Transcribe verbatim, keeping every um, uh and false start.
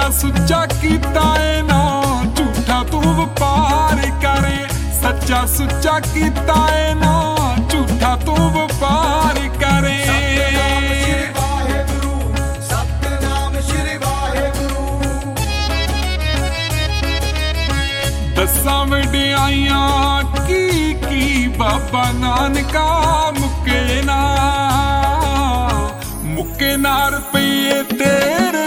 सच्चा सुच्चा कीता है ना झूठा तू व्यापार करे। सच्चा सुच्चा कीता है ना झूठा तू व्यापार करे। दसां वडियाइयां की की बाबा नानका मुके ना मुके ना रुपये